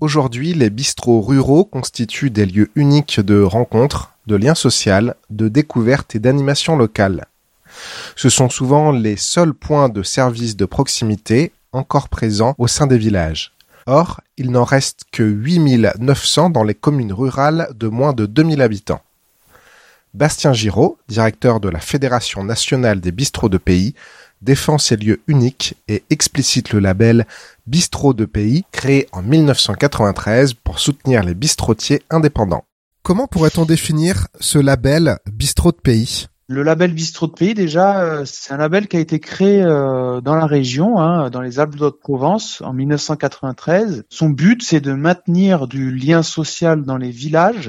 Aujourd'hui, les bistrots ruraux constituent des lieux uniques de rencontres, de liens sociaux, de découverte et d'animation locale. Ce sont souvent les seuls points de service de proximité encore présents au sein des villages. Or, il n'en reste que 8900 dans les communes rurales de moins de 2000 habitants. Bastien Giraud, directeur de la Fédération nationale des bistrots de pays, défend ces lieux uniques et explicite le label Bistrot de pays, créé en 1993 pour soutenir les bistrotiers indépendants. Comment pourrait-on définir ce label Bistrot de pays ? Le label Bistrot de pays, déjà, c'est un label qui a été créé dans la région, dans les Alpes-de-Haute-Provence, en 1993. Son but, c'est de maintenir du lien social dans les villages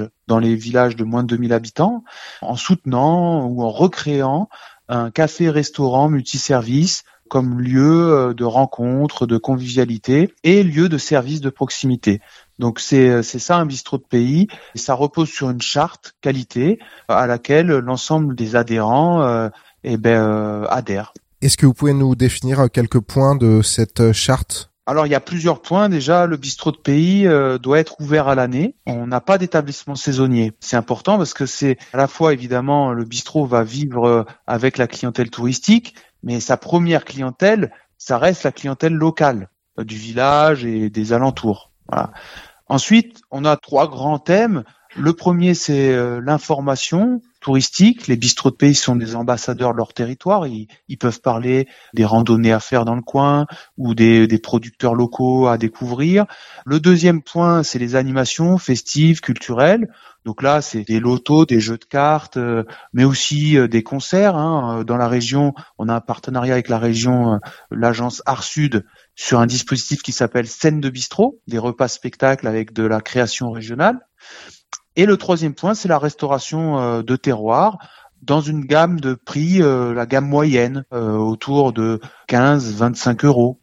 de moins de 2000 habitants, en soutenant ou en recréant un café-restaurant multiservice comme lieu de rencontre, de convivialité et lieu de service de proximité. Donc c'est ça un bistrot de pays, et ça repose sur une charte qualité à laquelle l'ensemble des adhérents adhèrent. Est-ce que vous pouvez nous définir quelques points de cette charte ? Alors il y a plusieurs points. Déjà, le bistrot de pays doit être ouvert à l'année. On n'a pas d'établissement saisonnier. C'est important parce que c'est à la fois évidemment le bistrot va vivre avec la clientèle touristique, mais sa première clientèle, ça reste la clientèle locale du village et des alentours. Voilà. Ensuite, on a 3 grands thèmes. Le premier, c'est l'information touristique. Les bistrots de pays sont des ambassadeurs de leur territoire. Ils peuvent parler des randonnées à faire dans le coin ou des producteurs locaux à découvrir. Le deuxième point, c'est les animations festives, culturelles. Donc là, c'est des lotos, des jeux de cartes, mais aussi des concerts. Dans la région, on a un partenariat avec la région, l'agence Art Sud, sur un dispositif qui s'appelle Scène de bistrot, des repas spectacles avec de la création régionale. Et le troisième point, c'est la restauration de terroir dans une gamme de prix, la gamme moyenne, autour de 15-25 euros,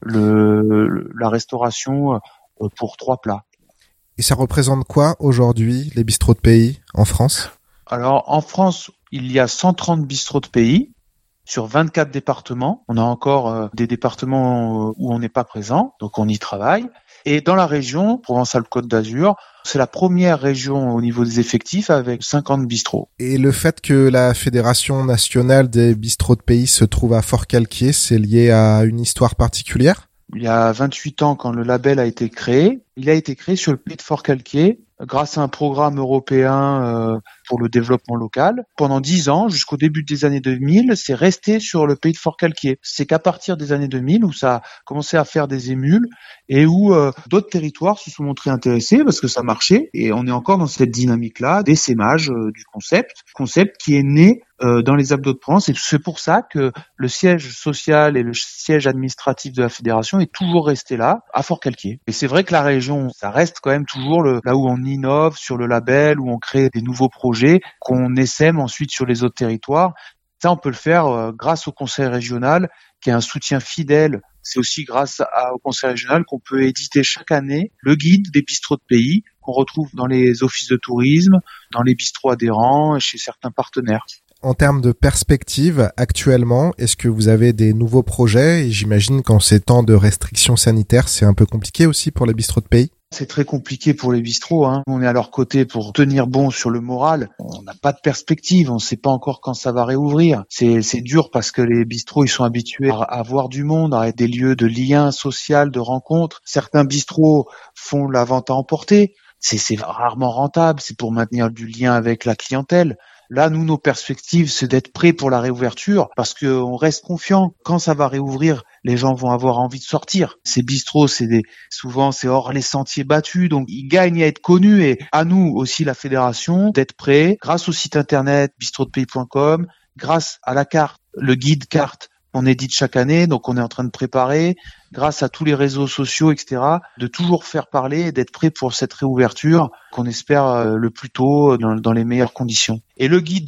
la restauration pour 3 plats. Et ça représente quoi aujourd'hui, les bistrots de pays en France ? Alors en France, il y a 130 bistrots de pays sur 24 départements. On a encore des départements où on n'est pas présent, donc on y travaille. Et dans la région, Provence-Alpes-Côte d'Azur, c'est la première région au niveau des effectifs avec 50 bistrots. Et le fait que la Fédération nationale des bistrots de pays se trouve à Forcalquier, c'est lié à une histoire particulière ? Il y a 28 ans, quand le label a été créé, il a été créé sur le pays de Forcalquier grâce à un programme européen pour le développement local. Pendant 10 ans, jusqu'au début des années 2000, c'est resté sur le pays de Forcalquier. C'est qu'à partir des années 2000 où ça a commencé à faire des émules et où d'autres territoires se sont montrés intéressés parce que ça marchait. Et on est encore dans cette dynamique-là d'essaimage du concept qui est né dans les Alpes-de-Haute-Provence. Et c'est pour ça que le siège social et le siège administratif de la fédération est toujours resté là, à Forcalquier. Et c'est vrai que la région, ça reste quand même toujours là où on innove sur le label, où on crée des nouveaux projets qu'on essaime ensuite sur les autres territoires. Ça, on peut le faire grâce au conseil régional, qui a un soutien fidèle. C'est aussi grâce au conseil régional qu'on peut éditer chaque année le guide des bistrots de pays qu'on retrouve dans les offices de tourisme, dans les bistrots adhérents et chez certains partenaires. En termes de perspective, actuellement, est-ce que vous avez des nouveaux projets ? Et j'imagine qu'en ces temps de restrictions sanitaires, c'est un peu compliqué aussi pour les bistrots de pays. C'est très compliqué pour les bistrots. On est à leur côté pour tenir bon sur le moral. On n'a pas de perspective. On ne sait pas encore quand ça va réouvrir. C'est dur parce que les bistrots, ils sont habitués à voir du monde, à être des lieux de lien social, de rencontres. Certains bistrots font la vente à emporter. C'est rarement rentable. C'est pour maintenir du lien avec la clientèle. Là, nous, nos perspectives, c'est d'être prêts pour la réouverture parce qu'on reste confiant. Quand ça va réouvrir, les gens vont avoir envie de sortir. Ces bistrots, souvent, c'est hors les sentiers battus. Donc, ils gagnent à être connus et à nous aussi, la fédération, d'être prêts grâce au site internet bistrotdepays.com, grâce à la carte, le guide carte qu'on édite chaque année. Donc, on est en train de préparer grâce à tous les réseaux sociaux, etc., de toujours faire parler et d'être prêt pour cette réouverture qu'on espère le plus tôt dans les meilleures conditions. Et le guide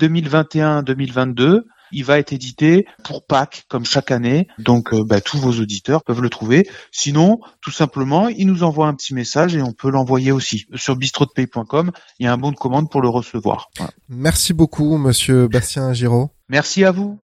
2021-2022, il va être édité pour Pâques, comme chaque année. Donc, tous vos auditeurs peuvent le trouver. Sinon, tout simplement, ils nous envoient un petit message et on peut l'envoyer aussi. Sur bistrotdepays.com, il y a un bon de commande pour le recevoir. Voilà. Merci beaucoup, monsieur Bastien Giraud. Merci à vous.